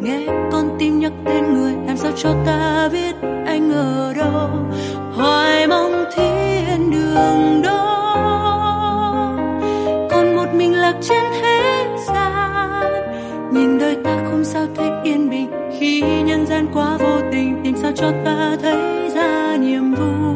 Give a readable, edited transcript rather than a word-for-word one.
nghe con tim nhắc tên người, làm sao cho ta biết anh ở đâu. Hoài mong thiên đường đó, còn một mình lạc trên thế gian. Nhìn đời ta không sao thấy yên bình, khi nhân gian quá vô tình, tìm sao cho ta thấy ra niềm vui.